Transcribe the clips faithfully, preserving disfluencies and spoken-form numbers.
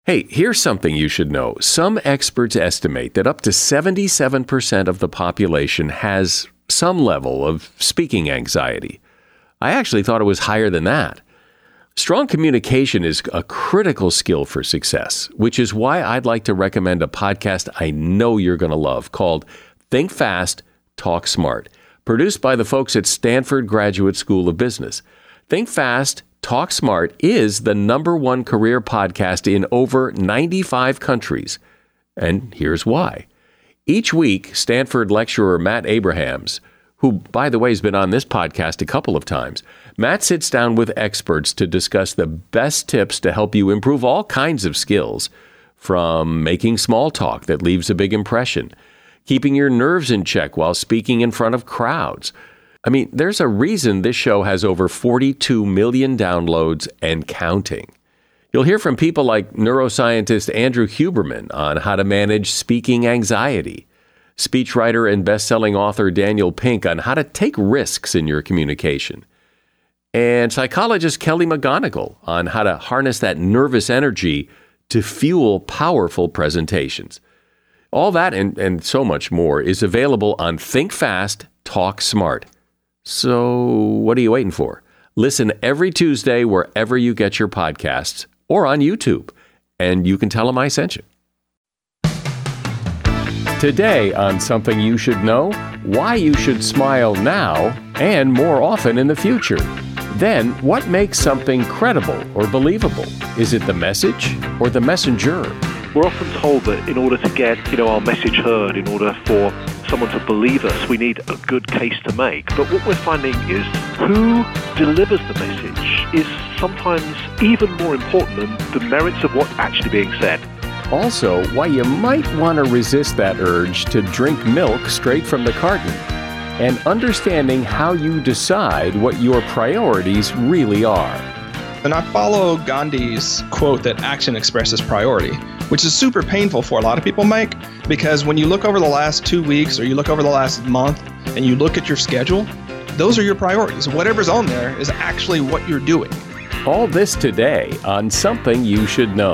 Hey, here's something you should know. Some experts estimate that up to seventy-seven percent of the population has some level of speaking anxiety. I actually thought it was higher than that. Strong communication is a critical skill for success, which is why I'd like to recommend a podcast I know you're going to love called Think Fast, Talk Smart, produced by the folks at Stanford Graduate School of Business. Think Fast, Talk Smart is the number one career podcast in over ninety-five countries. And here's why. Each week, Stanford lecturer Matt Abrahams, who, by the way, has been on this podcast a couple of times, Matt sits down with experts to discuss the best tips to help you improve all kinds of skills, from making small talk that leaves a big impression, keeping your nerves in check while speaking in front of crowds. I mean, there's a reason this show has over forty-two million downloads and counting. You'll hear from people like neuroscientist Andrew Huberman on how to manage speaking anxiety, speechwriter and best-selling author Daniel Pink on how to take risks in your communication, and psychologist Kelly McGonigal on how to harness that nervous energy to fuel powerful presentations. All that and, and so much more is available on Think Fast, Talk Smart. So what are you waiting for? Listen every Tuesday wherever you get your podcasts or on YouTube, and you can tell them I sent you. Today on Something You Should Know, why you should smile now and more often in the future. Then, what makes something credible or believable? Is it the message or the messenger? We're often told that in order to get, you know, our message heard, in order for someone to believe us, we need a good case to make. But what we're finding is who delivers the message is sometimes even more important than the merits of what's actually being said. Also, why you might want to resist that urge to drink milk straight from the carton, and understanding how you decide what your priorities really are. And I follow Gandhi's quote that action expresses priority, which is super painful for a lot of people, Mike, because when you look over the last two weeks or you look over the last month and you look at your schedule, those are your priorities. Whatever's on there is actually what you're doing. All this today on Something You Should Know.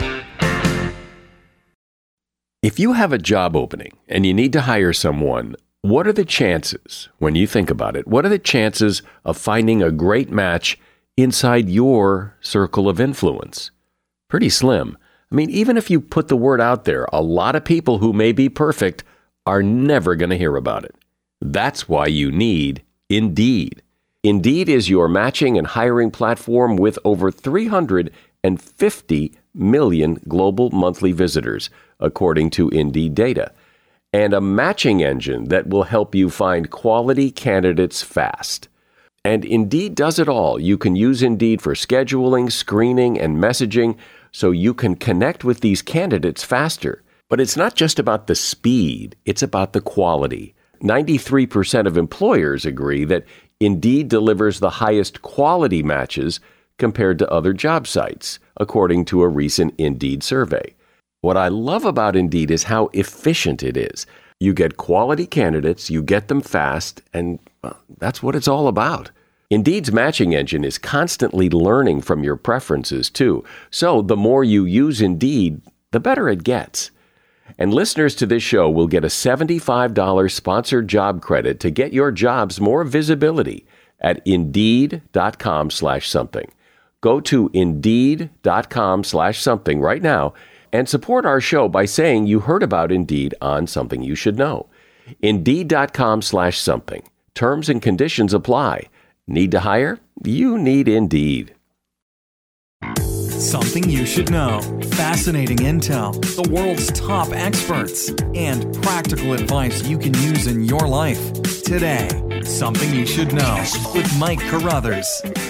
If you have a job opening and you need to hire someone, what are the chances, when you think about it, what are the chances of finding a great match inside your circle of influence? Pretty slim. I mean, even if you put the word out there, a lot of people who may be perfect are never going to hear about it. That's why you need Indeed. Indeed is your matching and hiring platform with over three hundred fifty million global monthly visitors, according to Indeed data, and a matching engine that will help you find quality candidates fast. And Indeed does it all. You can use Indeed for scheduling, screening, and messaging so you can connect with these candidates faster. But it's not just about the speed, it's about the quality. ninety-three percent of employers agree that Indeed delivers the highest quality matches compared to other job sites, according to a recent Indeed survey. What I love about Indeed is how efficient it is. You get quality candidates, you get them fast, and well, that's what it's all about. Indeed's matching engine is constantly learning from your preferences, too. So the more you use Indeed, the better it gets. And listeners to this show will get a seventy-five dollars sponsored job credit to get your jobs more visibility at Indeed.com slash something. Go to Indeed.com slash something right now and support our show by saying you heard about Indeed on Something You Should Know. Indeed.com slash something. Terms and conditions apply. Need to hire? You need Indeed. Something you should know. Fascinating intel, the world's top experts, and practical advice you can use in your life. Today, Something You Should Know with Mike Carruthers.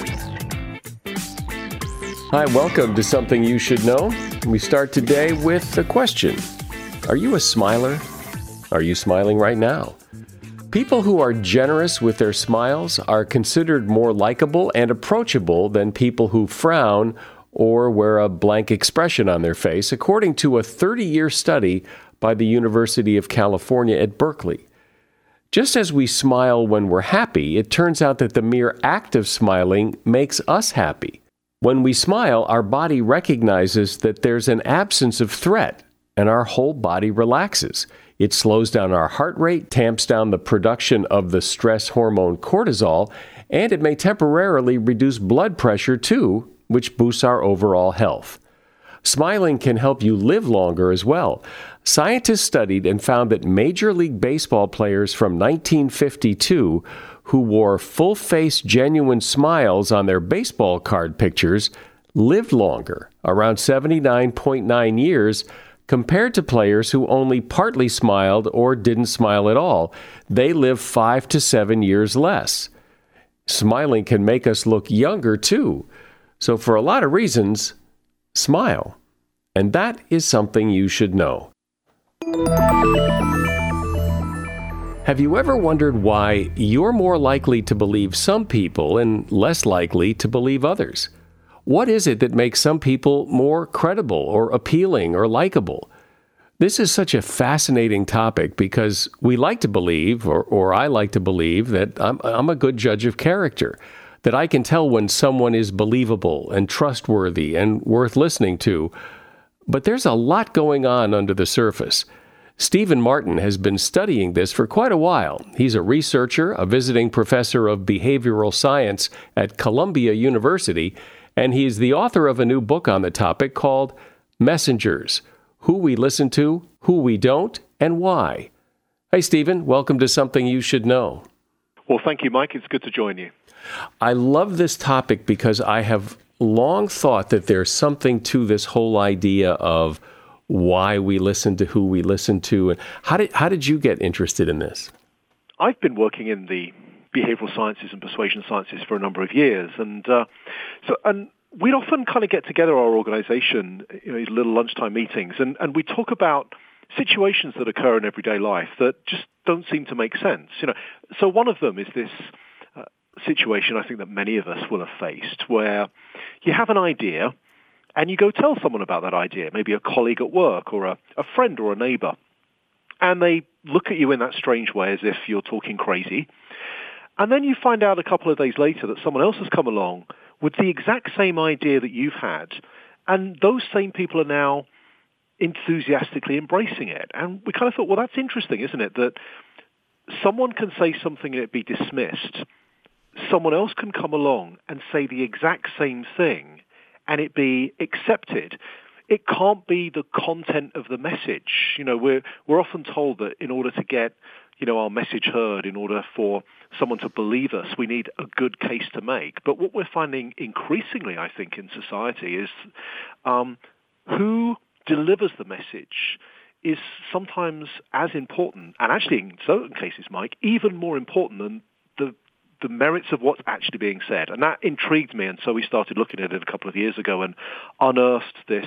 Hi, welcome to Something You Should Know. We start today with a question. Are you a smiler? Are you smiling right now? People who are generous with their smiles are considered more likable and approachable than people who frown or wear a blank expression on their face, according to a thirty-year study by the University of California at Berkeley. Just as we smile when we're happy, it turns out that the mere act of smiling makes us happy. When we smile, our body recognizes that there's an absence of threat, and our whole body relaxes. It slows down our heart rate, tamps down the production of the stress hormone cortisol, and it may temporarily reduce blood pressure too, which boosts our overall health. Smiling can help you live longer as well. Scientists studied and found that Major League Baseball players from nineteen fifty-two who wore full-face genuine smiles on their baseball card pictures lived longer, around seventy-nine point nine years, compared to players who only partly smiled or didn't smile at all. They live five to seven years less. Smiling can make us look younger, too. So for a lot of reasons, smile. And that is something you should know. Have you ever wondered why you're more likely to believe some people and less likely to believe others? What is it that makes some people more credible or appealing or likable? This is such a fascinating topic because we like to believe, or, or I like to believe, that I'm, I'm a good judge of character, that I can tell when someone is believable and trustworthy and worth listening to. But there's a lot going on under the surface. Stephen Martin has been studying this for quite a while. He's a researcher, a visiting professor of behavioral science at Columbia University, and he's the author of a new book on the topic called Messengers: Who We Listen to, Who We Don't, and Why. Hey, Stephen, welcome to Something You Should Know. Well, thank you, Mike. It's good to join you. I love this topic because I have long thought that there's something to this whole idea of why we listen to who we listen to. And how did how did you get interested in this? I've been working in the behavioral sciences and persuasion sciences for a number of years, and uh, so and we'd often kind of get together our organization, you know, these little lunchtime meetings, and, and we talk about situations that occur in everyday life that just don't seem to make sense. You know, so one of them is this uh, situation I think that many of us will have faced, where you have an idea and you go tell someone about that idea, maybe a colleague at work or a, a friend or a neighbor, and they look at you in that strange way as if you're talking crazy. And then you find out a couple of days later that someone else has come along with the exact same idea that you've had, and those same people are now enthusiastically embracing it. And we kind of thought, well, that's interesting, isn't it, that someone can say something and it be dismissed. Someone else can come along and say the exact same thing and it be accepted. It can't be the content of the message. You know, we're we're often told that in order to get, you know, our message heard, in order for someone to believe us, we need a good case to make. But what we're finding increasingly, I think, in society is um, who delivers the message is sometimes as important, and actually in certain cases, Mike, even more important than the the merits of what's actually being said. And that intrigued me, and so we started looking at it a couple of years ago and unearthed this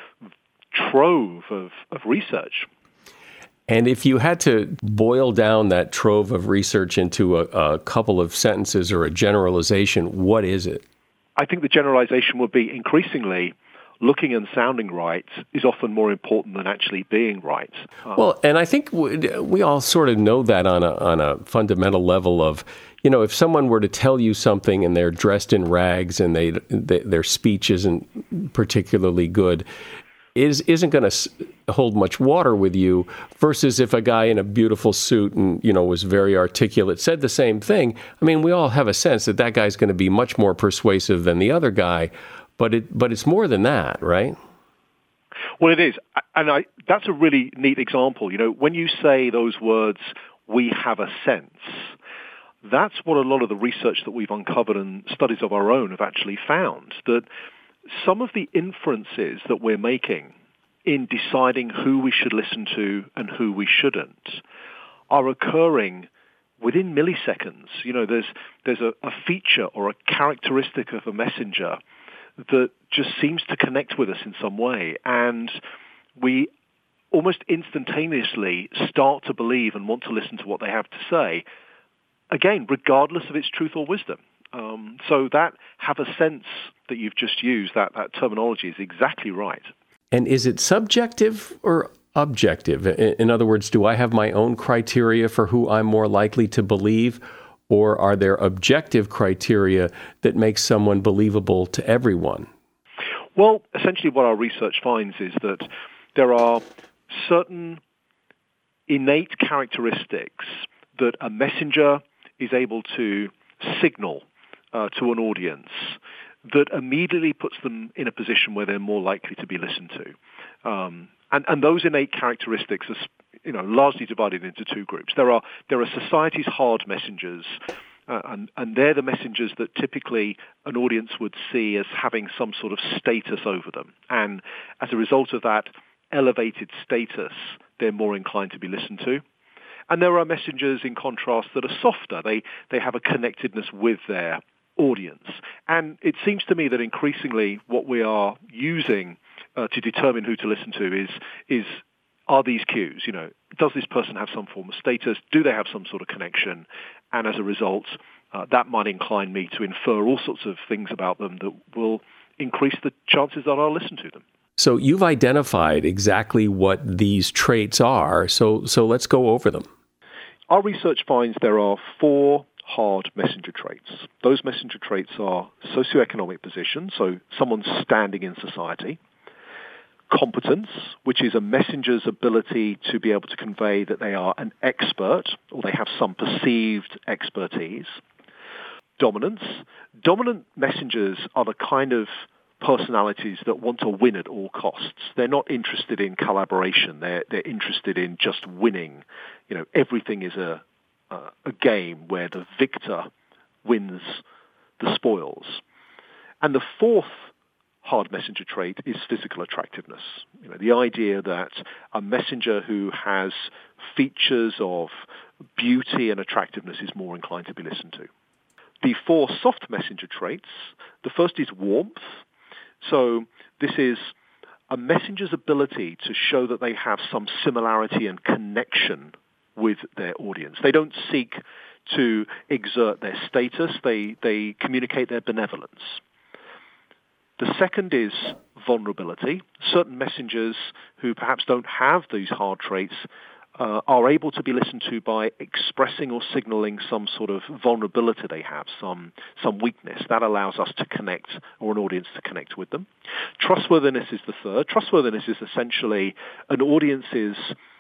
trove of, of research. And if you had to boil down that trove of research into a, a couple of sentences or a generalization, what is it? I think the generalization would be increasingly looking and sounding right is often more important than actually being right. Um, well, and I think we, we all sort of know that on a on a fundamental level of, you know, if someone were to tell you something and they're dressed in rags and they, they their speech isn't particularly good, is isn't going to hold much water with you, versus if a guy in a beautiful suit and, you know, was very articulate said the same thing. I mean, we all have a sense that that guy's going to be much more persuasive than the other guy. But it, but it's more than that, right? Well, it is. And I, that's a really neat example. You know, when you say those words, we have a sense, that's what a lot of the research that we've uncovered and studies of our own have actually found, that some of the inferences that we're making in deciding who we should listen to and who we shouldn't are occurring within milliseconds. You know, there's, there's a, a feature or a characteristic of a messenger that just seems to connect with us in some way, and we almost instantaneously start to believe and want to listen to what they have to say, again, regardless of its truth or wisdom. Um, so that have a sense that you've just used, that, that terminology is exactly right. And is it subjective or objective? In other words, do I have my own criteria for who I'm more likely to believe? or are there objective criteria that make someone believable to everyone? Well, essentially what our research finds is that there are certain innate characteristics that a messenger is able to signal uh, to an audience that immediately puts them in a position where they're more likely to be listened to. Um, and, and those innate characteristics are, you know, largely divided into two groups. There are there are society's hard messengers, uh, and, and they're the messengers that typically an audience would see as having some sort of status over them. And as a result of that elevated status, they're more inclined to be listened to. And there are messengers, in contrast, that are softer. They they have a connectedness with their audience. And it seems to me that increasingly what we are using uh, to determine who to listen to is is are these cues. You know, does this person have some form of status? Do they have some sort of connection? And as a result, uh, that might incline me to infer all sorts of things about them that will increase the chances that I'll listen to them. So you've identified exactly what these traits are. So so let's go over them. Our research finds there are four hard messenger traits. Those messenger traits are socioeconomic position, so someone's standing in society; competence, which is a messenger's ability to be able to convey that they are an expert or they have some perceived expertise; dominance. Dominant messengers are the kind of personalities that want to win at all costs. They're not interested in collaboration. They're they're interested in just winning. You know, everything is a uh, a game where the victor wins the spoils. And the fourth hard messenger trait is physical attractiveness. You know, the idea that a messenger who has features of beauty and attractiveness is more inclined to be listened to. The four soft messenger traits, the first is warmth. So this is a messenger's ability to show that they have some similarity and connection with their audience. They don't seek to exert their status. They, they communicate their benevolence. The second is vulnerability. Certain messengers who perhaps don't have these hard traits uh, are able to be listened to by expressing or signaling some sort of vulnerability they have, some some weakness. That allows us to connect, or an audience to connect with them. Trustworthiness is the third. Trustworthiness is essentially an audience's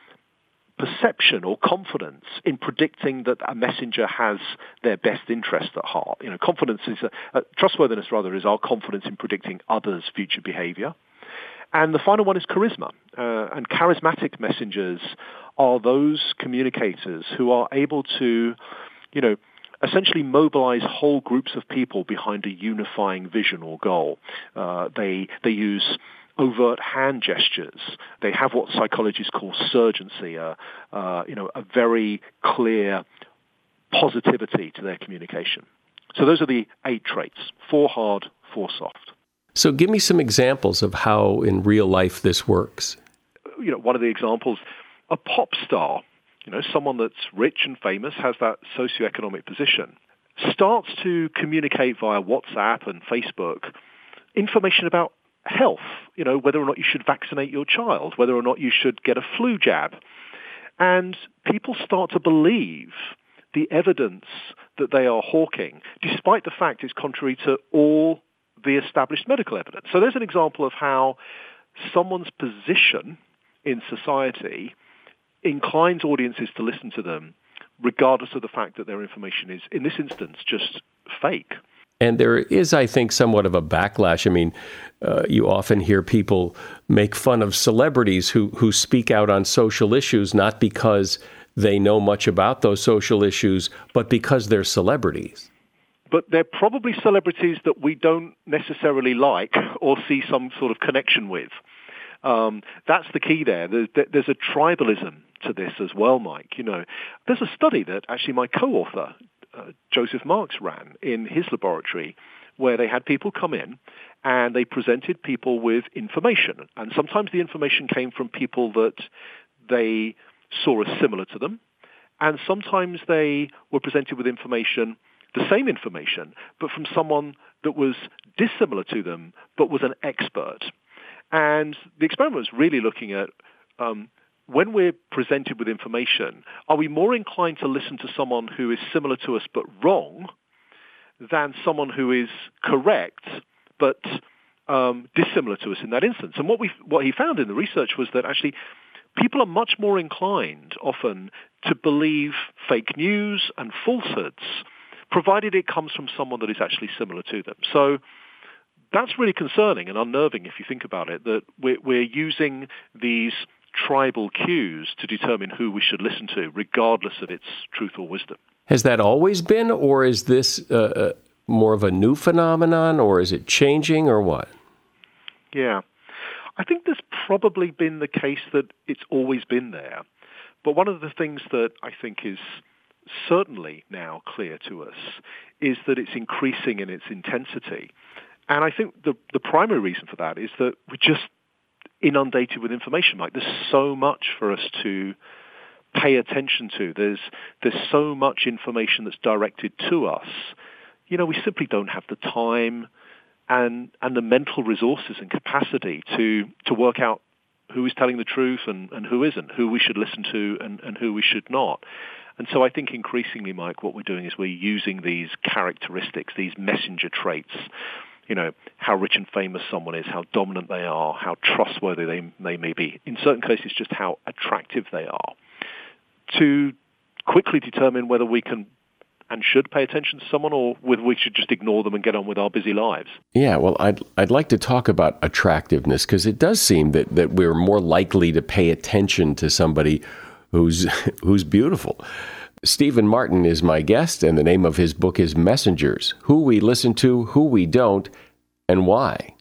perception or confidence in predicting that a messenger has their best interest at heart. You know, confidence is a, uh, trustworthiness rather is our confidence in predicting others' future behavior. And the final one is charisma. Uh, and charismatic messengers are those communicators who are able to, you know, essentially mobilize whole groups of people behind a unifying vision or goal. Uh, they they use overt hand gestures. They have what psychologists call surgency, uh, uh, you know, a very clear positivity to their communication. So those are the eight traits: four hard, four soft. So give me some examples of how in real life this works. You know, one of the examples, a pop star, you know, someone that's rich and famous, has that socioeconomic position, starts to communicate via WhatsApp and Facebook information about health, you know, whether or not you should vaccinate your child, whether or not you should get a flu jab. And people start to believe the evidence that they are hawking, despite the fact it's contrary to all the established medical evidence. So there's an example of how someone's position in society inclines audiences to listen to them, regardless of the fact that their information is, in this instance, just fake. And there is, I think, somewhat of a backlash. I mean, uh, you often hear people make fun of celebrities who, who speak out on social issues, not because they know much about those social issues, but because they're celebrities. But they're probably celebrities that we don't necessarily like or see some sort of connection with. Um, that's the key there. There's, there's a tribalism to this as well, Mike. You know, there's a study that actually my co-author, uh, Joseph Marks, ran in his laboratory, where they had people come in and they presented people with information. And sometimes the information came from people that they saw as similar to them. And sometimes they were presented with information, the same information, but from someone that was dissimilar to them, but was an expert. And the experiment was really looking at um, when we're presented with information, are we more inclined to listen to someone who is similar to us but wrong than someone who is correct but um, dissimilar to us in that instance? And what we what he found in the research was that actually people are much more inclined often to believe fake news and falsehoods, provided it comes from someone that is actually similar to them. So that's really concerning and unnerving if you think about it, that we're, we're using these tribal cues to determine who we should listen to, regardless of its truth or wisdom. Has that always been, or is this uh, more of a new phenomenon, or is it changing, or what? Yeah. I think there's probably been the case that it's always been there. But one of the things that I think is certainly now clear to us is that it's increasing in its intensity. And I think the, the primary reason for that is that we're just inundated with information. Like, there's so much for us to pay attention to. There's there's so much information that's directed to us. You know, we simply don't have the time and and the mental resources and capacity to to work out who is telling the truth and, and who isn't, who we should listen to and, and who we should not. And so I think increasingly, Mike, what we're doing is we're using these characteristics, these messenger traits, you know, how rich and famous someone is, how dominant they are, how trustworthy they, they may be, in certain cases just how attractive they are, to quickly determine whether we can and should pay attention to someone or whether we should just ignore them and get on with our busy lives. Yeah, well, I'd I'd like to talk about attractiveness, because it does seem that, that we're more likely to pay attention to somebody who's who's beautiful. Stephen Martin is my guest, and the name of his book is Messengers: Who We Listen to, Who We Don't, and Why.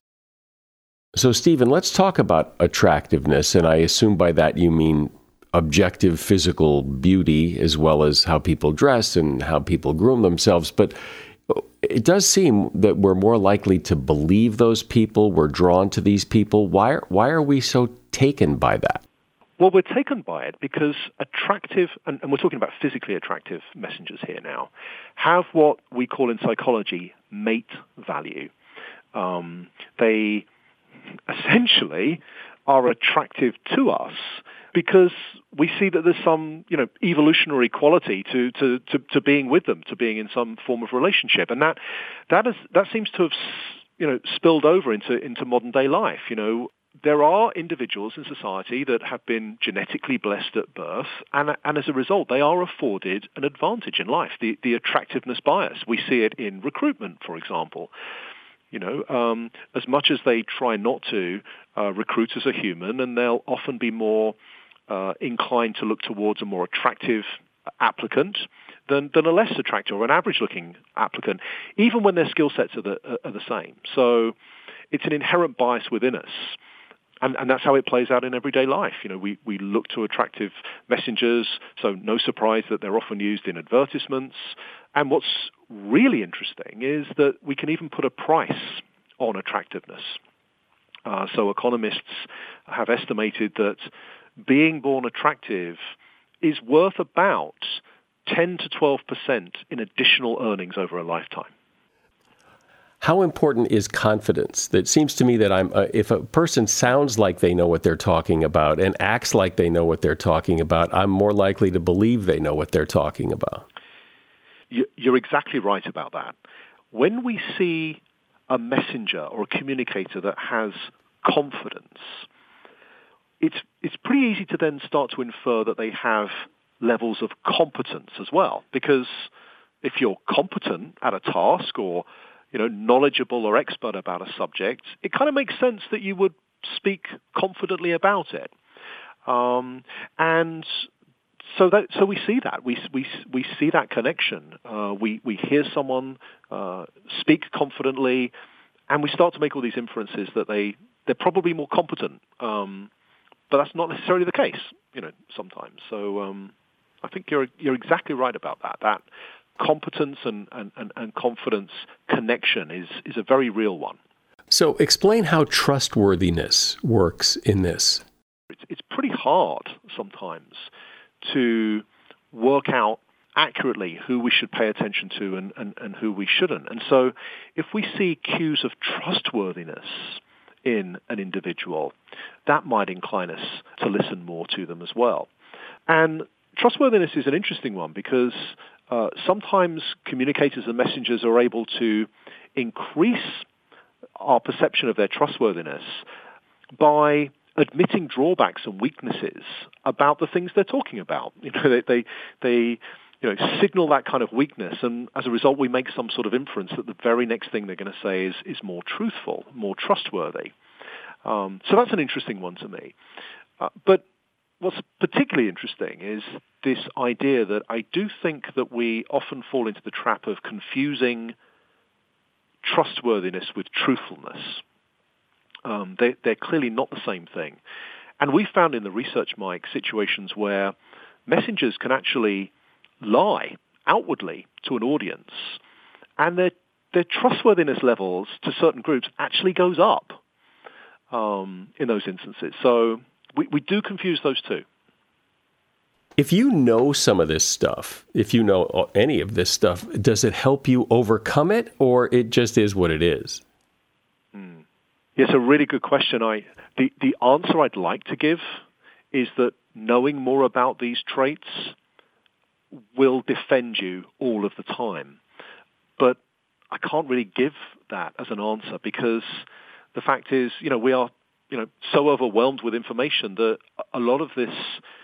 So, Stephen, let's talk about attractiveness, and I assume by that you mean objective physical beauty as well as how people dress and how people groom themselves. But it does seem that we're more likely to believe those people, we're drawn to these people. Why, why are we so taken by that? Well, we're taken by it because attractive, and, and we're talking about physically attractive messengers here now, have what we call in psychology mate value. Um, they essentially are attractive to us because we see that there's some, you know, evolutionary quality to, to, to, to being with them, to being in some form of relationship. And that that is that seems to have, you know, spilled over into, into modern day life. You know, there are individuals in society that have been genetically blessed at birth, and, and as a result, they are afforded an advantage in life, the, the attractiveness bias. We see it in recruitment, for example. You know, um, as much as they try not to, uh, recruiters are human, and they'll often be more uh, inclined to look towards a more attractive applicant than, than a less attractive or an average-looking applicant, even when their skill sets are the, are the same. So it's an inherent bias within us. And, and that's how it plays out in everyday life. You know, we, we look to attractive messengers, so no surprise that they're often used in advertisements. And what's really interesting is that we can even put a price on attractiveness. Uh, so economists have estimated that being born attractive is worth about ten to twelve percent in additional earnings over a lifetime. How important is confidence? That seems to me that I'm, uh, if a person sounds like they know what they're talking about and acts like they know what they're talking about, I'm more likely to believe they know what they're talking about. You're exactly right about that. When we see a messenger or a communicator that has confidence, it's it's pretty easy to then start to infer that they have levels of competence as well. Because if you're competent at a task or you know, knowledgeable or expert about a subject, it kind of makes sense that you would speak confidently about it. Um, and so that so we see that we we we see that connection. Uh, we we hear someone uh, speak confidently, and we start to make all these inferences that they they're probably more competent. Um, but that's not necessarily the case, you know, sometimes. So um, I think you're you're exactly right about that. That competence and, and, and, and confidence connection is, is a very real one. So explain how trustworthiness works in this. It's, it's pretty hard sometimes to work out accurately who we should pay attention to and, and, and who we shouldn't. And so if we see cues of trustworthiness in an individual, that might incline us to listen more to them as well. And trustworthiness is an interesting one because uh, sometimes communicators and messengers are able to increase our perception of their trustworthiness by admitting drawbacks and weaknesses about the things they're talking about. You know, they, they, they you know, signal that kind of weakness, and as a result, we make some sort of inference that the very next thing they're going to say is, is more truthful, more trustworthy. Um, so that's an interesting one to me. Uh, but what's particularly interesting is this idea that I do think that we often fall into the trap of confusing trustworthiness with truthfulness. Um, they, they're clearly not the same thing. And we found in the research, Mike, situations where messengers can actually lie outwardly to an audience, and their, their trustworthiness levels to certain groups actually goes up um, in those instances. So we, we do confuse those two. If you know some of this stuff, if you know any of this stuff, does it help you overcome it, or it just is what it is? Mm. It's a really good question. I the, the answer I'd like to give is that knowing more about these traits will defend you all of the time. But I can't really give that as an answer because the fact is, you know, we are, you know, so overwhelmed with information that a lot of this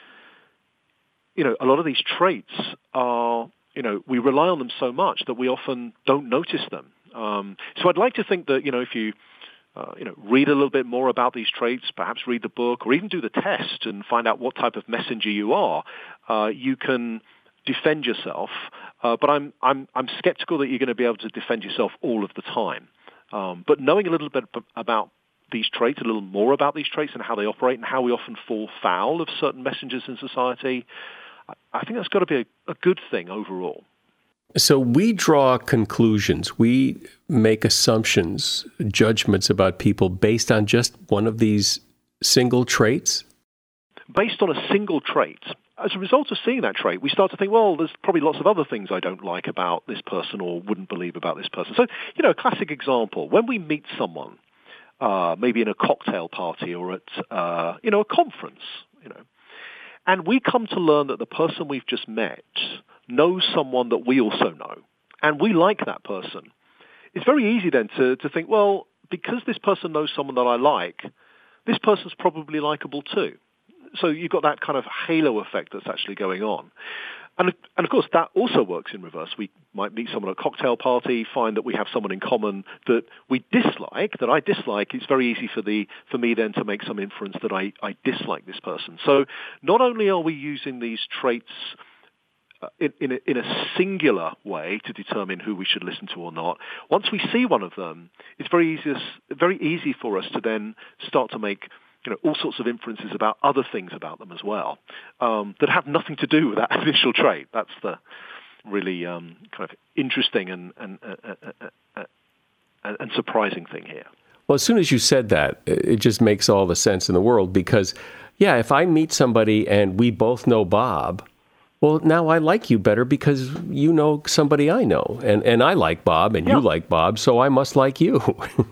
You know, a lot of these traits are, you know, we rely on them so much that we often don't notice them. Um, so I'd like to think that, you know, if you, uh, you know, read a little bit more about these traits, perhaps read the book or even do the test and find out what type of messenger you are, uh, you can defend yourself. Uh, but I'm, I'm, I'm skeptical that you're going to be able to defend yourself all of the time. Um, but knowing a little bit about these traits, a little more about these traits and how they operate and how we often fall foul of certain messengers in society, I think that's got to be a, a good thing overall. So we draw conclusions. We make assumptions, judgments about people based on just one of these single traits? Based on a single trait. As a result of seeing that trait, we start to think, well, there's probably lots of other things I don't like about this person or wouldn't believe about this person. So, you know, a classic example, when we meet someone, uh, maybe in a cocktail party or at, uh, you know, a conference, you know, and we come to learn that the person we've just met knows someone that we also know, and we like that person. It's very easy then to, to think, well, because this person knows someone that I like, this person's probably likable too. So you've got that kind of halo effect that's actually going on. And, and of course, that also works in reverse. We might meet someone at a cocktail party, find that we have someone in common that we dislike, that I dislike. It's very easy for the for me then to make some inference that I, I dislike this person. So not only are we using these traits uh, in, in, a, in a singular way to determine who we should listen to or not, once we see one of them, it's very easy, very easy for us to then start to make you know, all sorts of inferences about other things about them as well um, that have nothing to do with that initial trait. That's the really um, kind of interesting and and, uh, uh, uh, uh, and surprising thing here. Well, as soon as you said that, it just makes all the sense in the world because, yeah, if I meet somebody and we both know Bob, well, now I like you better because you know somebody I know, and, and I like Bob and yeah. you like Bob, so I must like you.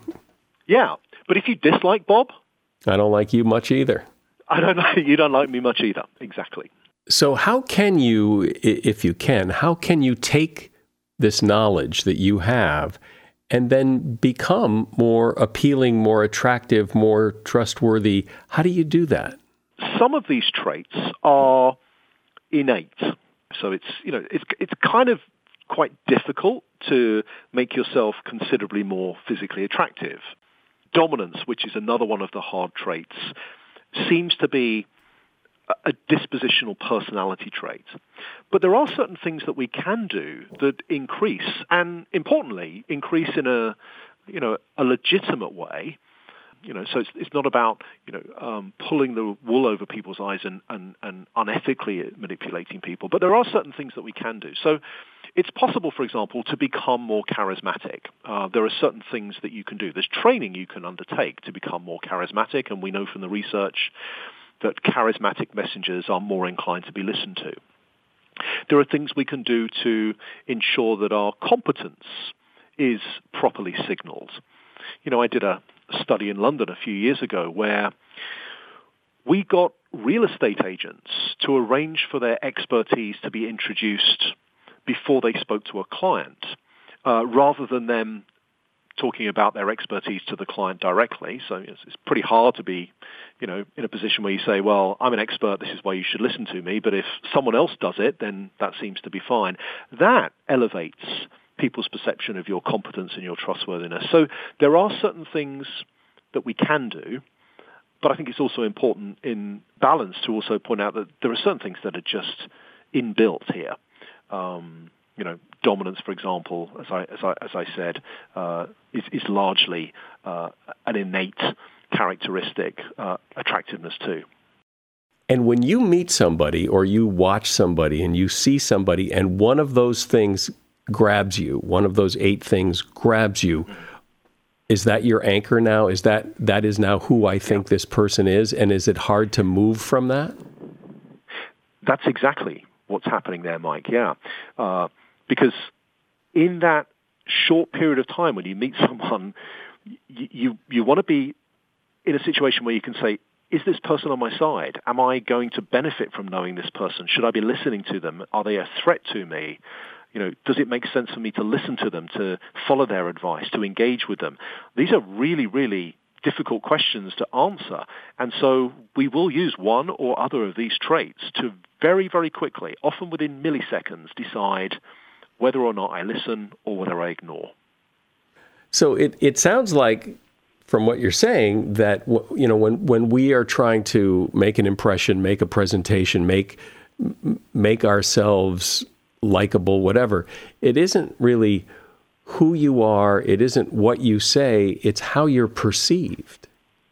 Yeah, but if you dislike Bob, I don't like you much either. I don't know. You don't like me much either. Exactly. So how can you, if you can, how can you take this knowledge that you have and then become more appealing, more attractive, more trustworthy? How do you do that? Some of these traits are innate. So it's, you know, it's it's kind of quite difficult to make yourself considerably more physically attractive. Dominance, which is another one of the hard traits, seems to be a dispositional personality trait. But there are certain things that we can do that increase, and importantly, increase in a, you know, a legitimate way. You know, so it's, it's not about, you know, um, pulling the wool over people's eyes and, and, and unethically manipulating people. But there are certain things that we can do. So it's possible, for example, to become more charismatic. Uh, there are certain things that you can do. There's training you can undertake to become more charismatic, and we know from the research that charismatic messengers are more inclined to be listened to. There are things we can do to ensure that our competence is properly signaled. You know, I did a a study in London a few years ago where we got real estate agents to arrange for their expertise to be introduced before they spoke to a client, uh, rather than them talking about their expertise to the client directly. So it's, it's pretty hard to be, you know, in a position where you say, well, I'm an expert, this is why you should listen to me. But if someone else does it, then that seems to be fine. That elevates people's perception of your competence and your trustworthiness. So there are certain things that we can do, but I think it's also important in balance to also point out that there are certain things that are just inbuilt here. Um, you know, dominance, for example, as I as I as I said, uh, is is largely uh, an innate characteristic. Uh, attractiveness too. And when you meet somebody or you watch somebody and you see somebody and one of those things grabs you, one of those eight things grabs you, is that your anchor now? Is that that is now who I think yeah. this person is? And is it hard to move from that? That's exactly what's happening there, Mike. Yeah. Uh, Because in that short period of time when you meet someone, you, you, you want to be in a situation where you can say, is this person on my side? Am I going to benefit from knowing this person? Should I be listening to them? Are they a threat to me? You know, does it make sense for me to listen to them, to follow their advice, to engage with them? These are really, really difficult questions to answer. And so we will use one or other of these traits to very, very quickly, often within milliseconds, decide whether or not I listen or whether I ignore. So it, it sounds like, from what you're saying, that you know when, when we are trying to make an impression, make a presentation, make make ourselves likable, whatever, it isn't really who you are, it isn't what you say, it's how you're perceived.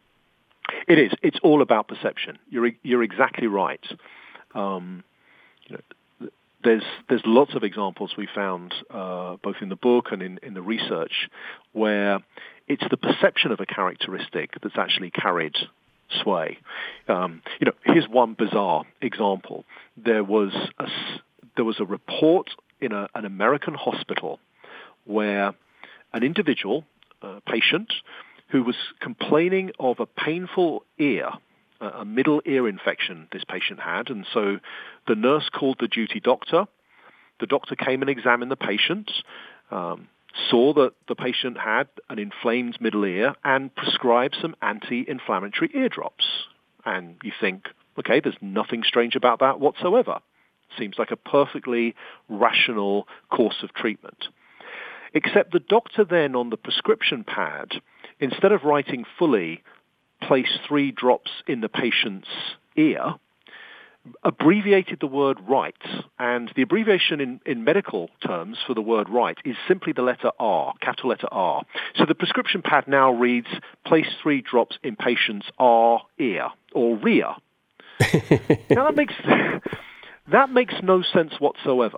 It is. It's all about perception. You're you're exactly right. Um, you know, There's there's lots of examples we found, uh, both in the book and in, in the research, where it's the perception of a characteristic that's actually carried sway. Um, you know, here's one bizarre example. There was a, there was a report in a, an American hospital where an individual, a patient, who was complaining of a painful ear, a middle ear infection this patient had, and so the nurse called the duty doctor. The doctor came and examined the patient, um, saw that the patient had an inflamed middle ear, and prescribed some anti-inflammatory ear drops. And you think, okay, there's nothing strange about that whatsoever. Seems like a perfectly rational course of treatment. Except the doctor then on the prescription pad, instead of writing fully, place three drops in the patient's ear, abbreviated the word right. And the abbreviation in, in medical terms for the word right is simply the letter R, capital letter R. So the prescription pad now reads, place three drops in patient's R ear, or rear. Now that makes, that makes no sense whatsoever.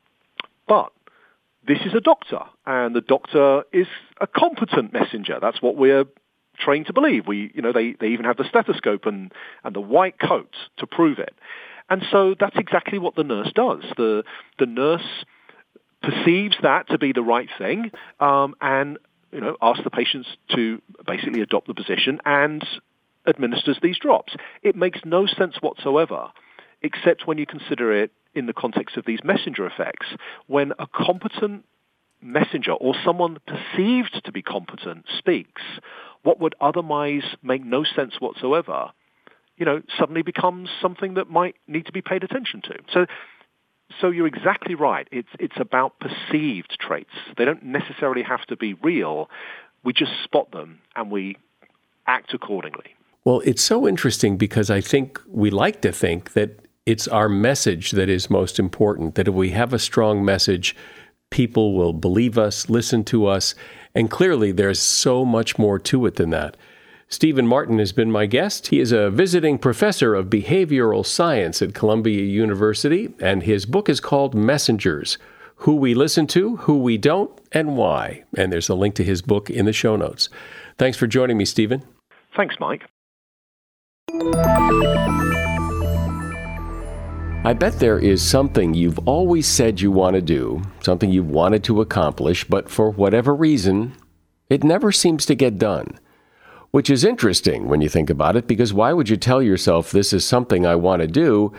But this is a doctor, and the doctor is a competent messenger. That's what we're trained to believe. We, you know, they, they even have the stethoscope and, and the white coat to prove it. And so that's exactly what the nurse does. The the nurse perceives that to be the right thing, um, and you know, asks the patients to basically adopt the position and administers these drops. It makes no sense whatsoever, except when you consider it in the context of these messenger effects. When a competent messenger or someone perceived to be competent speaks, what would otherwise make no sense whatsoever, you know, suddenly becomes something that might need to be paid attention to. So, so you're exactly right. It's it's about perceived traits. They don't necessarily have to be real. We just spot them and we act accordingly. Well, it's so interesting because I think we like to think that it's our message that is most important, that if we have a strong message, people will believe us, listen to us, and clearly there's so much more to it than that. Stephen Martin has been my guest. He is a visiting professor of behavioral science at Columbia University, and his book is called Messengers: Who We Listen to, Who We Don't, and Why. And there's a link to his book in the show notes. Thanks for joining me, Stephen. Thanks, Mike. I bet there is something you've always said you want to do, something you've wanted to accomplish, but for whatever reason, it never seems to get done. which is interesting when you think about it, because why would you tell yourself this is something I want to do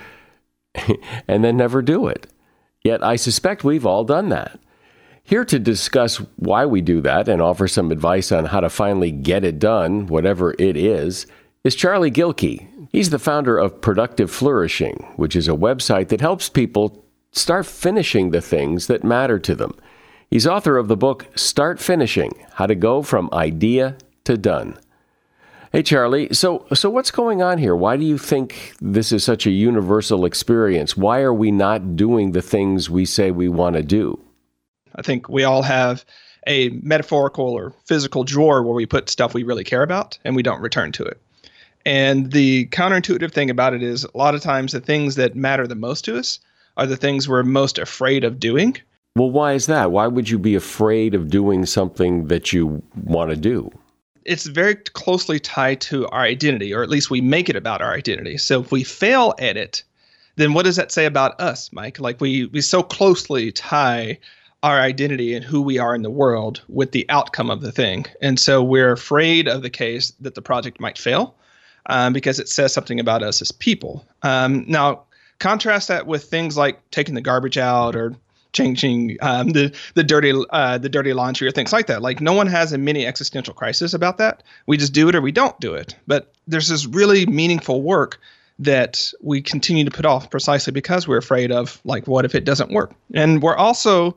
and then never do it? Yet I suspect we've all done that. Here to discuss why we do that and offer some advice on how to finally get it done, whatever it is, is Charlie Gilkey. He's the founder of Productive Flourishing, which is a website that helps people start finishing the things that matter to them. He's author of the book Start Finishing: How to Go from Idea to Done. Hey, Charlie, so so what's going on here? Why do you think this is such a universal experience? Why are we not doing the things we say we want to do? I think we all have a metaphorical or physical drawer where we put stuff we really care about and we don't return to it. And the counterintuitive thing about it is a lot of times the things that matter the most to us are the things we're most afraid of doing. Well, why is that? Why would you be afraid of doing something that you want to do? It's very closely tied to our identity, or at least we make it about our identity. So if we fail at it, then what does that say about us, Mike? Like we we so closely tie our identity and who we are in the world with the outcome of the thing. And so we're afraid of the case that the project might fail um, because it says something about us as people. Um, now, contrast that with things like taking the garbage out or changing um, the the dirty uh, the dirty laundry or things like that. Like no one has a mini existential crisis about that. We just do it or we don't do it. But there's this really meaningful work that we continue to put off precisely because we're afraid of, like, what if it doesn't work? And we're also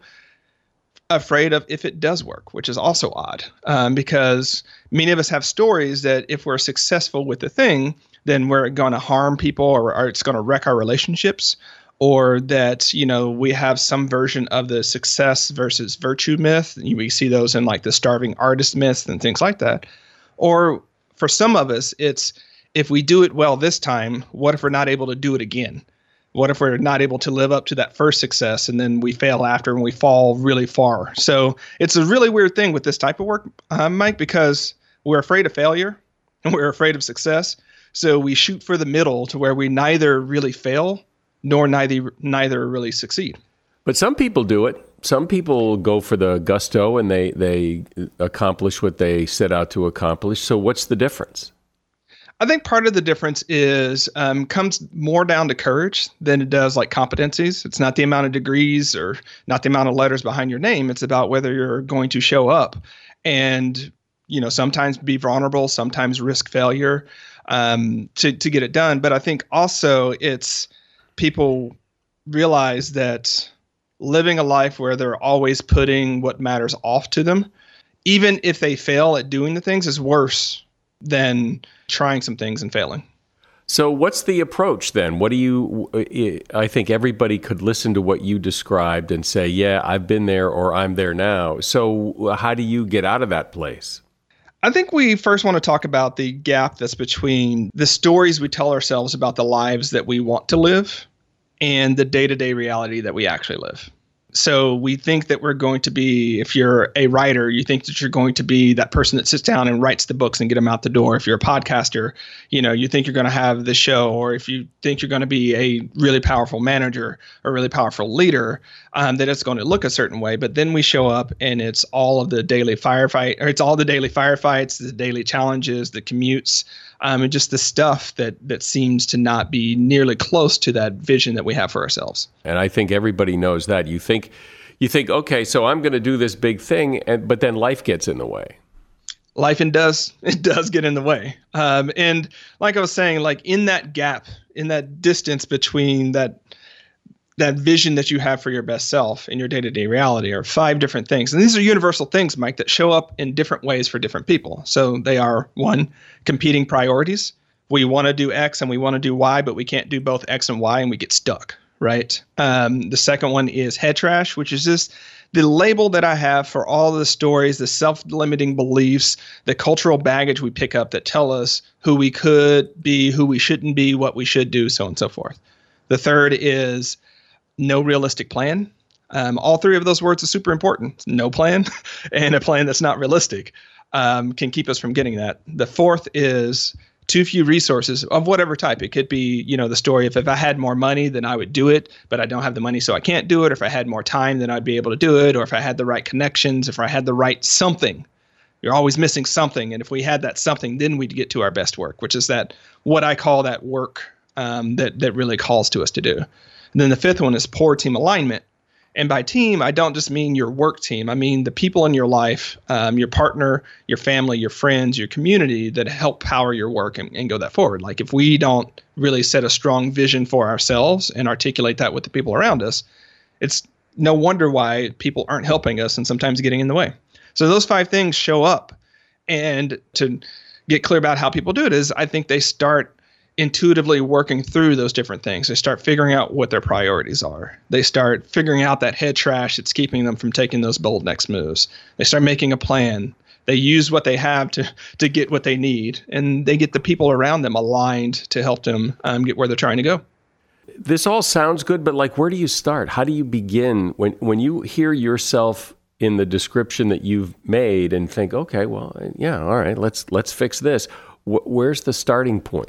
afraid of if it does work, which is also odd um, because many of us have stories that if we're successful with the thing, then we're going to harm people or, or it's going to wreck our relationships, or that, you know, we have some version of the success versus virtue myth. We see those in like the starving artist myth and things like that. Or for some of us, it's if we do it well this time, what if we're not able to do it again? What if we're not able to live up to that first success and then we fail after and we fall really far? So it's a really weird thing with this type of work, uh, Mike, because we're afraid of failure and we're afraid of success. So we shoot for the middle to where we neither really fail nor neither neither really succeed. But some people do it. Some people go for the gusto and they, they accomplish what they set out to accomplish. So what's the difference? I think part of the difference is um, comes more down to courage than it does like competencies. It's not the amount of degrees or not the amount of letters behind your name. It's about whether you're going to show up and, you know, sometimes be vulnerable, sometimes risk failure um, to, to get it done. But I think also it's people realize that living a life where they're always putting what matters off to them, even if they fail at doing the things, is worse than trying some things and failing. So what's the approach then? What do you, I think everybody could listen to what you described and say, yeah, I've been there or I'm there now. So how do you get out of that place? I think we first want to talk about the gap that's between the stories we tell ourselves about the lives that we want to live and the day-to-day reality that we actually live. So we think that we're going to be, if you're a writer, you think that you're going to be that person that sits down and writes the books and get them out the door. If you're a podcaster, you know, you think you're going to have the show, or if you think you're going to be a really powerful manager or really powerful leader, um, that it's going to look a certain way. But then we show up and it's all of the daily firefight, or it's all the daily firefights, the daily challenges, the commutes, um, and just the stuff that that seems to not be nearly close to that vision that we have for ourselves. And I think everybody knows that. You think, you think, okay, so I'm going to do this big thing, and but then life gets in the way. Life and does it does get in the way. Um, and like I was saying, like in that gap, in that distance between that that vision that you have for your best self and your day-to-day reality are five different things. And these are universal things, Mike, that show up in different ways for different people. So they are, one, competing priorities. We want to do X and we want to do Y, but we can't do both X and Y and we get stuck, right? Um, the second one is head trash, which is just the label that I have for all the stories, the self-limiting beliefs, the cultural baggage we pick up that tell us who we could be, who we shouldn't be, what we should do, so on and so forth. The third is no realistic plan. Um, all three of those words are super important. No plan and a plan that's not realistic um, can keep us from getting that. The fourth is too few resources of whatever type. It could be, you know, the story of if I had more money, then I would do it, but I don't have the money, so I can't do it. Or if I had more time, then I'd be able to do it. Or if I had the right connections, if I had the right something, You're always missing something. And if we had that something, then we'd get to our best work, which is that what I call that work um, that, that really calls to us to do. And then the fifth one is poor team alignment. And by team, I don't just mean your work team. I mean the people in your life, um, your partner, your family, your friends, your community that help power your work and, and go that forward. Like if we don't really set a strong vision for ourselves and articulate that with the people around us, it's no wonder why people aren't helping us and sometimes getting in the way. So those five things show up. And to get clear about how people do it is I think they start intuitively working through those different things. They start figuring out what their priorities are. They start figuring out that head trash that's keeping them from taking those bold next moves. They start making a plan. They use what they have to to get what they need, and they get the people around them aligned to help them um, get where they're trying to go. This all sounds good, but like, where do you start? How do you begin when when you hear yourself in the description that you've made and think, okay, well, yeah, all right, let's let's fix this. Wh- where's the starting point?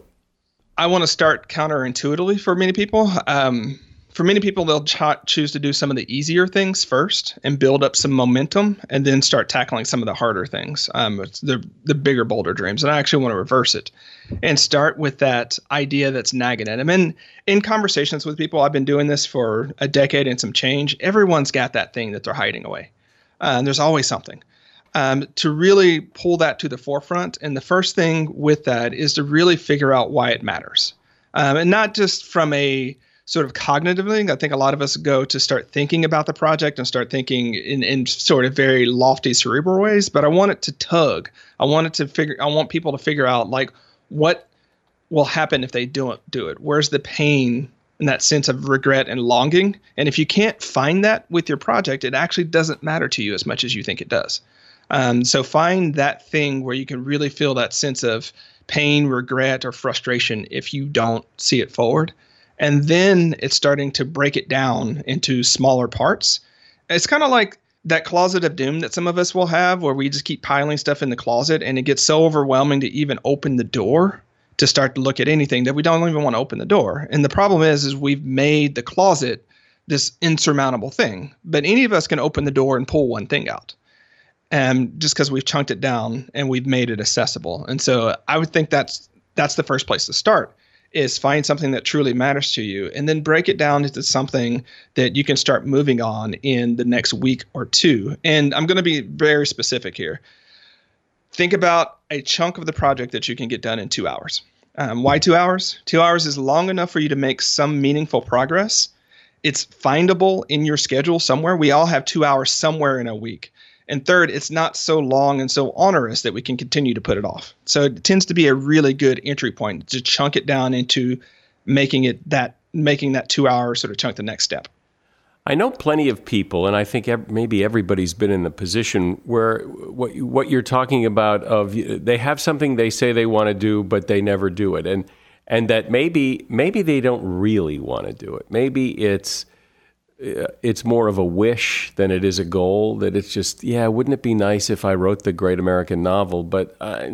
I want to start counterintuitively for many people. Um, for many people, they'll ch- choose to do some of the easier things first and build up some momentum and then start tackling some of the harder things, um, it's the, the bigger, bolder dreams. And I actually want to reverse it and start with that idea that's nagging at them. And in conversations with people, I've been doing this for a decade and some change. Everyone's got that thing that they're hiding away. Uh, and there's always something. Um, to really pull that to the forefront. And the first thing with that is to really figure out why it matters. Um, and not just from a sort of cognitive thing. I think a lot of us go to start thinking about the project and start thinking in, in sort of very lofty cerebral ways, but I want it to tug. I want it to figure, I want people to figure out like what will happen if they don't do it. Where's the pain and that sense of regret and longing? And if you can't find that with your project, it actually doesn't matter to you as much as you think it does. Um, so find that thing where you can really feel that sense of pain, regret, or frustration if you don't see it forward. And then it's starting to break it down into smaller parts. It's kind of like that closet of doom that some of us will have where we just keep piling stuff in the closet and it gets so overwhelming to even open the door to start to look at anything that we don't even want to open the door. And the problem is, is we've made the closet this insurmountable thing. But any of us can open the door and pull one thing out. And just because we've chunked it down and we've made it accessible. And so I would think that's that's the first place to start, is find something that truly matters to you and then break it down into something that you can start moving on in the next week or two. And I'm going to be very specific here. Think about a chunk of the project that you can get done in two hours. Um, why two hours? Two hours is long enough for you to make some meaningful progress. It's findable in your schedule somewhere. We all have two hours somewhere in a week. And third, it's not so long and so onerous that we can continue to put it off. So it tends to be a really good entry point to chunk it down into making it that making that two hour sort of chunk the next step. I know plenty of people, and I think ev- maybe everybody's been in the position where what you, what you're talking about of they have something they say they want to do, but they never do it, and and that maybe maybe they don't really want to do it. Maybe it's it's more of a wish than it is a goal. That it's just, yeah, wouldn't it be nice if I wrote the great American novel? But uh,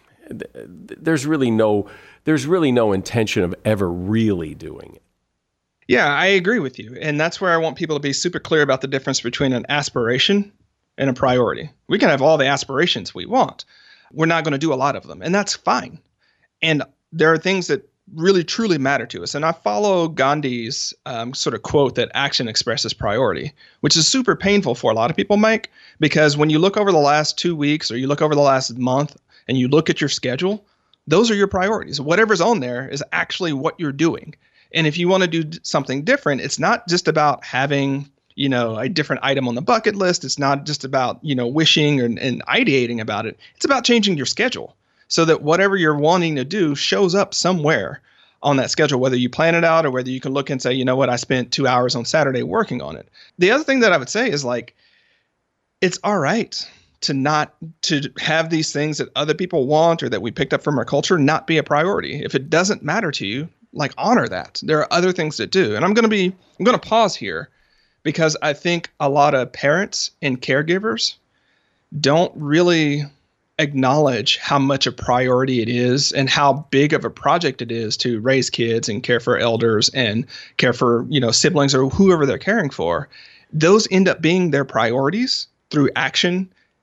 there's really no there's really no intention of ever really doing it. Yeah, I agree with you. And that's where I want people to be super clear about the difference between an aspiration and a priority. We can have all the aspirations we want. We're not going to do a lot of them, and that's fine. And there are things that really, truly matter to us. And I follow Gandhi's um, sort of quote that action expresses priority, which is super painful for a lot of people, Mike, because when you look over the last two weeks or you look over the last month and you look at your schedule, those are your priorities. Whatever's on there is actually what you're doing. And if you want to do something different, it's not just about having, you know, a different item on the bucket list. It's not just about, you know, wishing and, and ideating about it. It's about changing your schedule so that whatever you're wanting to do shows up somewhere on that schedule, whether you plan it out or whether you can look and say, you know what, I spent two hours on Saturday working on it. The other thing that I would say is like, it's all right to not to have these things that other people want or that we picked up from our culture not be a priority. If it doesn't matter to you, like honor that. There are other things that do. And I'm going to be, I'm going to pause here because I think a lot of parents and caregivers don't really acknowledge how much a priority it is and how big of a project it is to raise kids and care for elders and care for, you know, siblings or whoever they're caring for. Those end up being their priorities through action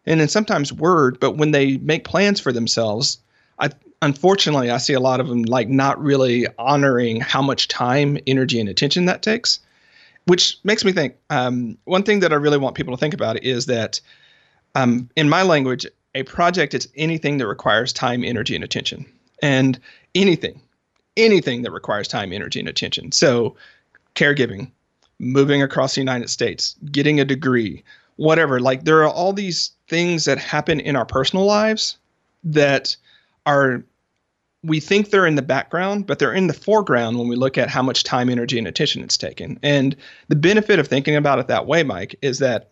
and then sometimes word, but when they make plans for themselves, I unfortunately I see a lot of them like not really honoring how much time, energy, and attention that takes, which makes me think. Um, one thing that I really want people to think about is that um, in my language, a project is anything that requires time, energy, and attention, and anything, anything that requires time, energy, and attention. So caregiving, moving across the United States, getting a degree, whatever. Like there are all these things that happen in our personal lives that are, we think they're in the background, but they're in the foreground when we look at how much time, energy, and attention it's taken. And the benefit of thinking about it that way, Mike, is that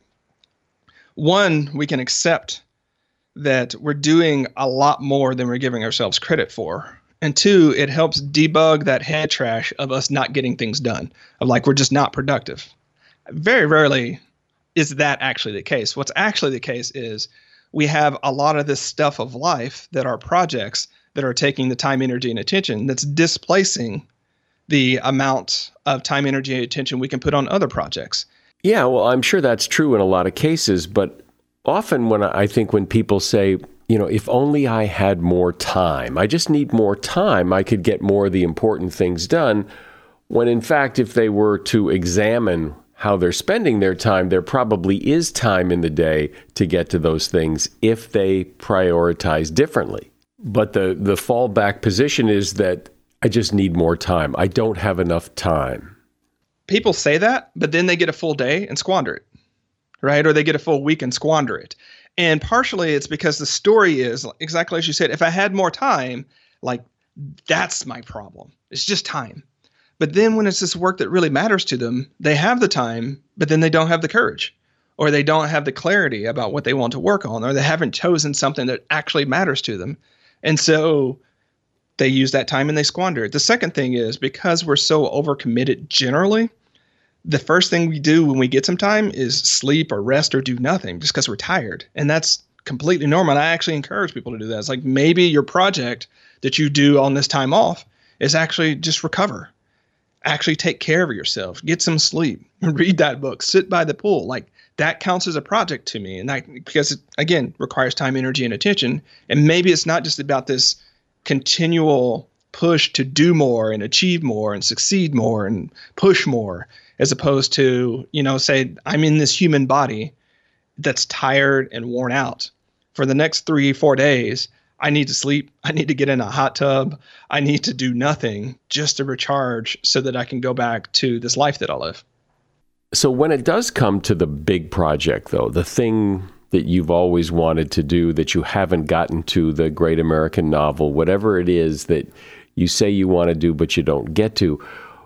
one, we can accept that we're doing a lot more than we're giving ourselves credit for. And two, it helps debug that head trash of us not getting things done, of like we're just not productive. Very rarely is that actually the case. What's actually the case is we have a lot of this stuff of life that are projects that are taking the time, energy, and attention that's displacing the amount of time, energy, and attention we can put on other projects. Yeah, well, I'm sure that's true in a lot of cases, but often when I think when people say, you know, if only I had more time, I just need more time, I could get more of the important things done, when in fact, if they were to examine how they're spending their time, there probably is time in the day to get to those things if they prioritize differently. But the, the fallback position is that I just need more time. I don't have enough time. People say that, but then they get a full day and squander it, right? Or they get a full week and squander it. And partially it's because the story is exactly as you said, if I had more time, like that's my problem. It's just time. But then when it's this work that really matters to them, they have the time, but then they don't have the courage, or they don't have the clarity about what they want to work on, or they haven't chosen something that actually matters to them. And so they use that time and they squander it. The second thing is because we're so overcommitted generally, the first thing we do when we get some time is sleep or rest or do nothing just because we're tired. And that's completely normal. And I actually encourage people to do that. It's like maybe your project that you do on this time off is actually just recover. Actually take care of yourself. Get some sleep. Read that book. Sit by the pool. Like that counts as a project to me. And that, because it, again, requires time, energy, and attention. And maybe it's not just about this continual push to do more and achieve more and succeed more and push more, as opposed to, you know, say, I'm in this human body that's tired and worn out. For the next three, four days, I need to sleep. I need to get in a hot tub. I need to do nothing just to recharge so that I can go back to this life that I live. So when it does come to the big project, though, the thing that you've always wanted to do that you haven't gotten to, the great American novel, whatever it is that you say you want to do but you don't get to,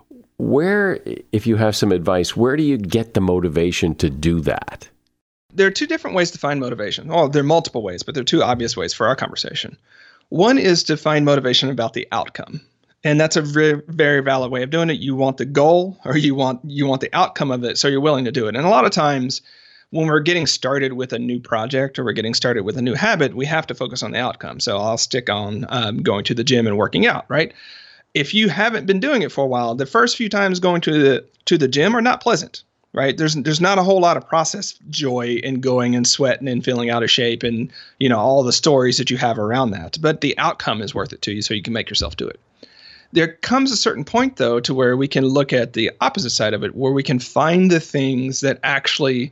where, if you have some advice, where do you get the motivation to do that? There are two different ways to find motivation. Oh, there are multiple ways, but there are two obvious ways for our conversation. One is to find motivation about the outcome. And that's a very, very valid way of doing it. You want the goal or you want you want the outcome of it, so you're willing to do it. And a lot of times when we're getting started with a new project or we're getting started with a new habit, we have to focus on the outcome. So I'll stick on um, going to the gym and working out, right? If you haven't been doing it for a while, the first few times going to the to the gym are not pleasant. Right. There's there's not a whole lot of process joy in going and sweating and feeling out of shape and, you know, all the stories that you have around that. But the outcome is worth it to you, so you can make yourself do it. There comes a certain point, though, to where we can look at the opposite side of it, where we can find the things that actually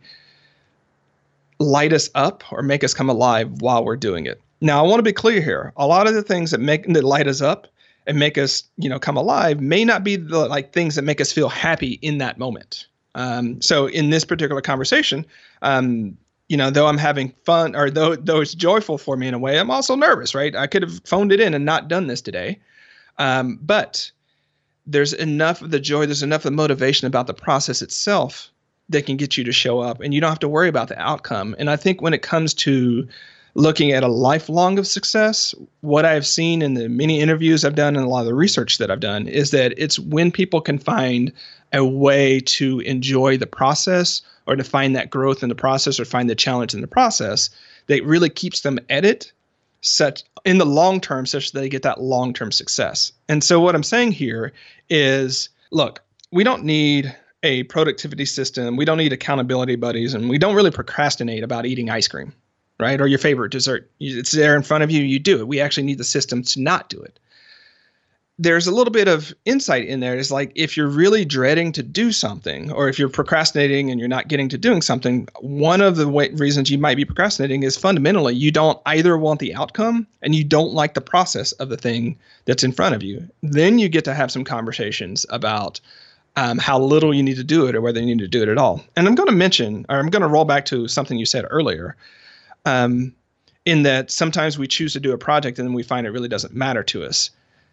light us up or make us come alive while we're doing it. Now, I want to be clear here. A lot of the things that make that light us up and make us, you know, come alive may not be the like things that make us feel happy in that moment. Um, so in this particular conversation, um, you know, though I'm having fun or though, though it's joyful for me in a way, I'm also nervous, right? I could have phoned it in and not done this today. Um, but there's enough of the joy, there's enough of the motivation about the process itself that can get you to show up, and you don't have to worry about the outcome. And I think when it comes to looking at a lifelong of success, what I've seen in the many interviews I've done and a lot of the research that I've done is that it's when people can find a way to enjoy the process or to find that growth in the process or find the challenge in the process that really keeps them at it such in the long term, such that they get that long-term success. And so what I'm saying here is, look, we don't need a productivity system. We don't need accountability buddies, and we don't really procrastinate about eating ice cream. right? Or your favorite dessert. It's there in front of you, you do it. We actually need the system to not do it. There's a little bit of insight in there. It's like if you're really dreading to do something, or if you're procrastinating and you're not getting to doing something, one of the way, reasons you might be procrastinating is fundamentally you don't either want the outcome and you don't like the process of the thing that's in front of you. Then you get to have some conversations about um, how little you need to do it or whether you need to do it at all. And I'm going to mention, or I'm going to roll back to something you said earlier, um, in that sometimes we choose to do a project and then we find it really doesn't matter to us.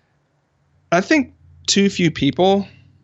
I think too few people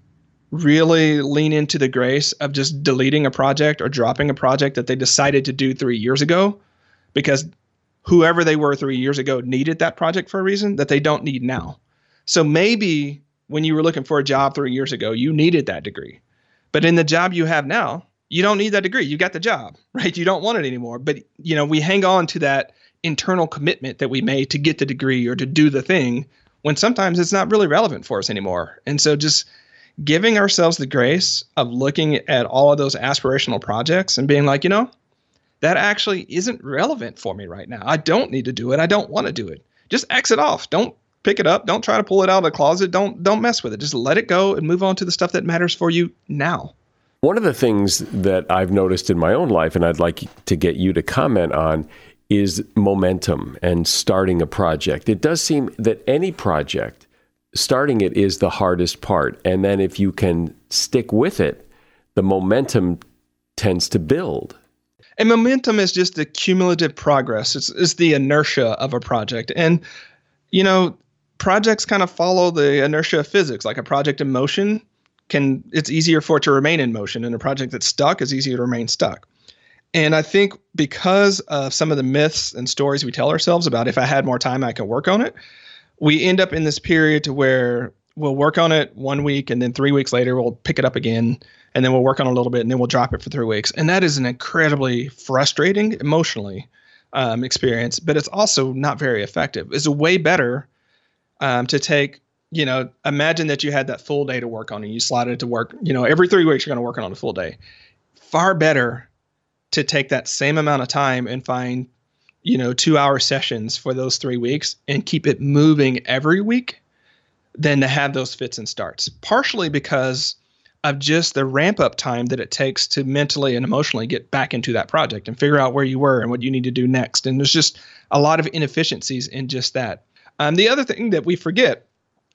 really lean into the grace of just deleting a project or dropping a project that they decided to do three years ago because whoever they were three years ago needed that project for a reason that they don't need now. So maybe when you were looking for a job three years ago, you needed that degree. But in the job you have now, you don't need that degree. You got the job, right? You don't want it anymore. But, you know, we hang on to that internal commitment that we made to get the degree or to do the thing when sometimes it's not really relevant for us anymore. And so just giving ourselves the grace of looking at all of those aspirational projects and being like, you know, that actually isn't relevant for me right now. I don't need to do it. I don't want to do it. Just exit off. Don't pick it up. Don't try to pull it out of the closet. Don't don't mess with it. Just let it go and move on to the stuff that matters for you now. One of the things that I've noticed in my own life, and I'd like to get you to comment on, is momentum and starting a project. It does seem that any project, starting it is the hardest part. And then if you can stick with it, the momentum tends to build. And momentum is just the cumulative progress. It's, it's the inertia of a project. And, you know, projects kind of follow the inertia of physics. Like a project in motion, can it's easier for it to remain in motion. And a project that's stuck is easier to remain stuck. And I think because of some of the myths and stories we tell ourselves about if I had more time, I could work on it, we end up in this period to where we'll work on it one week and then three weeks later we'll pick it up again and then we'll work on it a little bit and then we'll drop it for three weeks. And that is an incredibly frustrating, emotionally um, experience, but it's also not very effective. It's a way better um, to take, you know, imagine that you had that full day to work on and you slotted it to work, you know, every three weeks you're going to work on a full day. Far better to take that same amount of time and find, you know, two hour sessions for those three weeks and keep it moving every week than to have those fits and starts, partially because of just the ramp up time that it takes to mentally and emotionally get back into that project and figure out where you were and what you need to do next. And there's just a lot of inefficiencies in just that. Um, the other thing that we forget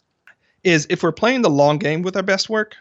is if we're playing the long game with our best work,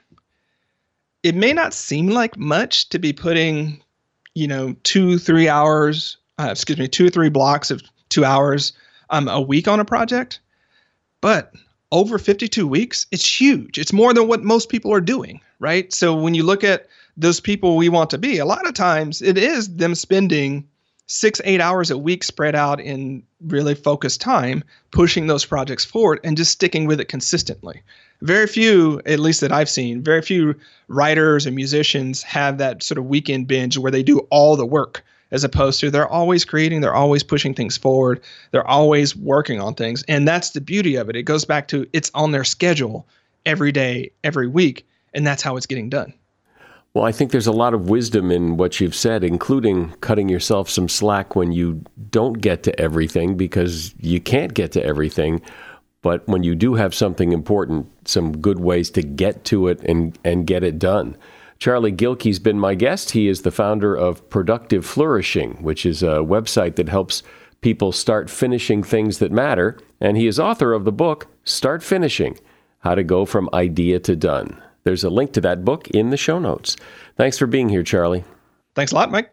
it may not seem like much to be putting, you know, two, three hours, uh, excuse me, two or three blocks of two hours um, a week on a project. But over fifty-two weeks, it's huge. It's more than what most people are doing, right? So when you look at those people we want to be, a lot of times it is them spending six, eight hours a week spread out in really focused time, pushing those projects forward and just sticking with it consistently. Very few, at least that I've seen, very few writers and musicians have that sort of weekend binge where they do all the work, as opposed to they're always creating, they're always pushing things forward, they're always working on things. And that's the beauty of it. It goes back to it's on their schedule every day, every week, and that's how it's getting done. Well, I think there's a lot of wisdom in what you've said, including cutting yourself some slack when you don't get to everything, because you can't get to everything. But when you do have something important, some good ways to get to it and, and get it done. Charlie Gilkey's been my guest. He is the founder of Productive Flourishing, which is a website that helps people start finishing things that matter. And he is author of the book, Start Finishing, How to Go From Idea to Done. There's a link to that book in the show notes. Thanks for being here, Charlie. Thanks a lot, Mike.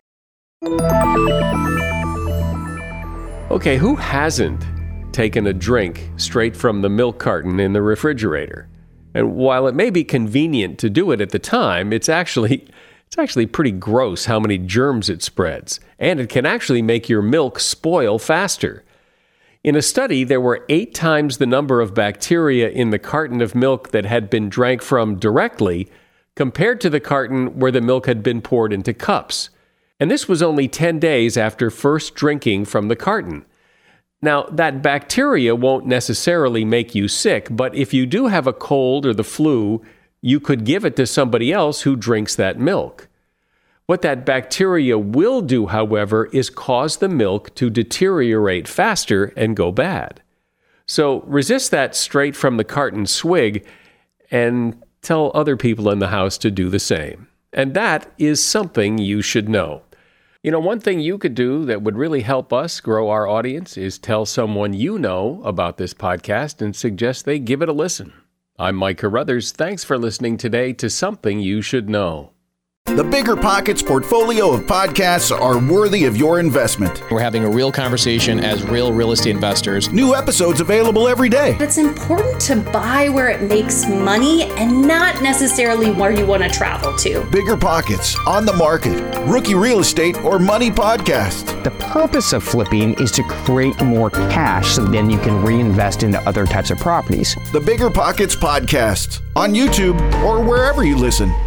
Okay, who hasn't taken a drink straight from the milk carton in the refrigerator? And while it may be convenient to do it at the time, it's actually it's actually pretty gross how many germs it spreads. And it can actually make your milk spoil faster. In a study, there were eight times the number of bacteria in the carton of milk that had been drank from directly compared to the carton where the milk had been poured into cups. And this was only ten days after first drinking from the carton. Now, that bacteria won't necessarily make you sick, but if you do have a cold or the flu, you could give it to somebody else who drinks that milk. What that bacteria will do, however, is cause the milk to deteriorate faster and go bad. So resist that straight from the carton swig and tell other people in the house to do the same. And that is something you should know. You know, one thing you could do that would really help us grow our audience is tell someone you know about this podcast and suggest they give it a listen. I'm Mike Carruthers. Thanks for listening today to Something You Should Know. The Bigger Pockets portfolio of podcasts are worthy of your investment. We're having a real conversation as real real estate investors. New episodes available every day. It's important to buy where it makes money and not necessarily where you want to travel to. Bigger Pockets, On the Market, Rookie Real Estate, or Money Podcast. The purpose of flipping is to create more cash so then you can reinvest into other types of properties. The Bigger Pockets Podcast on YouTube or wherever you listen.